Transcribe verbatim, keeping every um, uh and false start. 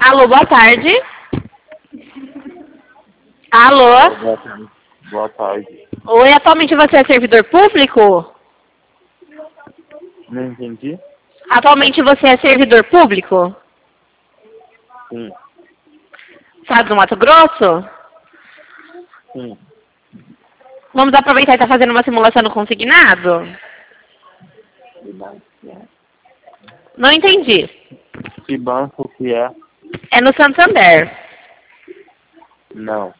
Alô, boa tarde. Alô? Boa tarde. Boa tarde. Oi, atualmente você é servidor público? Não entendi? Atualmente você é servidor público? Sim. Estado do Mato Grosso? Sim. Vamos aproveitar e estar fazendo uma simulação no consignado? Não entendi. Que banco que é? É no Santander. Não.